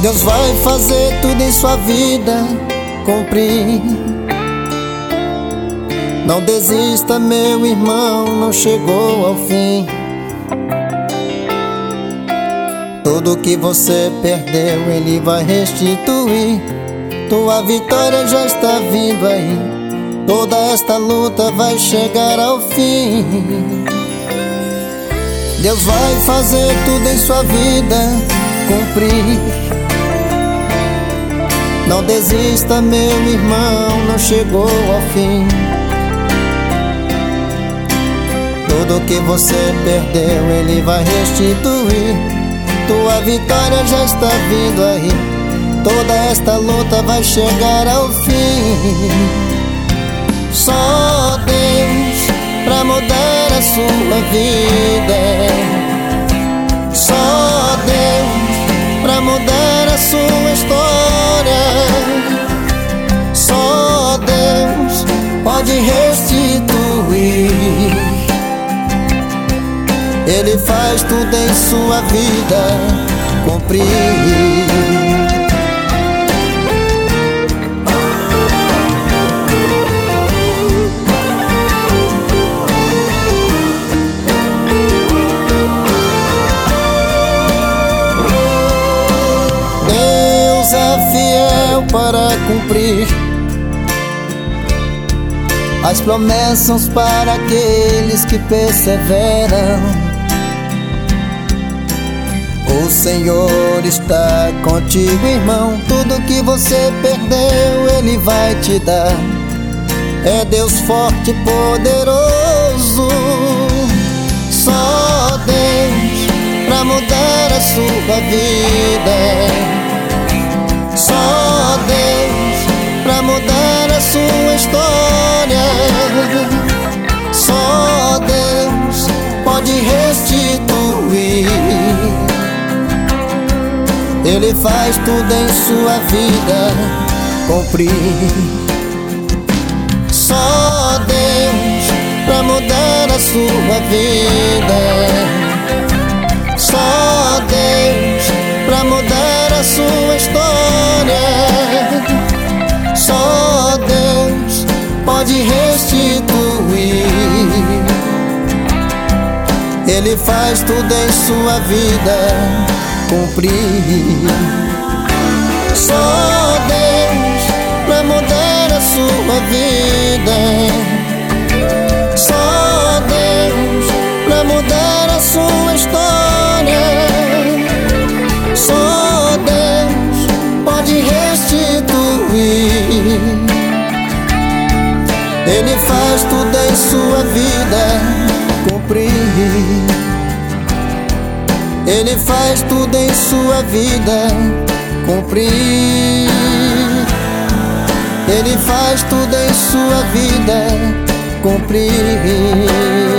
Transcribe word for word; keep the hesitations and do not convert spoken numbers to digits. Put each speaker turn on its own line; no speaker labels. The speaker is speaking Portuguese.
Deus vai fazer tudo em sua vida cumprir. Não desista, meu irmão, não chegou ao fim. Tudo que você perdeu, Ele vai restituir. Tua vitória já está vindo aí. Toda esta luta vai chegar ao fim. Deus vai fazer tudo em sua vida cumprir. Não desista, meu irmão, não chegou ao fim. Tudo que você perdeu, Ele vai restituir. Tua vitória já está vindo aí. Toda esta luta vai chegar ao fim. Só Deus pra mudar a sua vida. Só Deus pra mudar a sua história. Só Deus pode restituir. Ele faz tudo em sua vida cumprir. Deus é fiel para cumprir as promessas para aqueles que perseveram. O Senhor está contigo, irmão. Tudo que você perdeu, Ele vai te dar. É Deus forte e poderoso. Só Deus pra mudar a sua vida. Só Deus pra mudar a sua história. Só Deus pode restituir. Ele faz tudo em sua vida cumprir. Só Deus pra mudar a sua vida. Só Deus pra mudar a sua história. Só Deus pode restituir. Ele faz tudo em sua vida cumprir. Só Deus pra mudar a sua vida. Só Deus pra mudar a sua história. Só Deus pode restituir. Ele faz tudo em sua vida cumprir. Ele faz tudo em sua vida cumprir. Ele faz tudo em sua vida cumprir.